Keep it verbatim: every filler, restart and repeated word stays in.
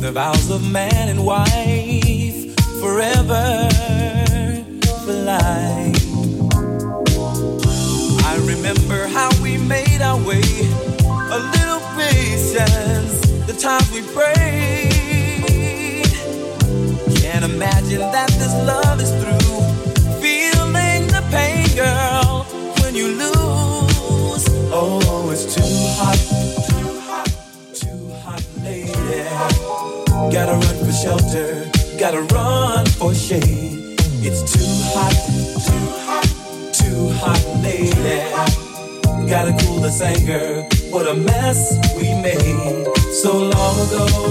The vows of man and wife, forever for life. I remember how we made our way, a little patience, the times we prayed. Can't imagine that this love is through. Feeling the pain, girl, when you lose. Oh, it's too hot, too hot, too hot, lady. Gotta run for shelter, gotta run for shade. It's too hot, too hot, too hot, lady. Gotta cool this anger, what a mess we made so long ago.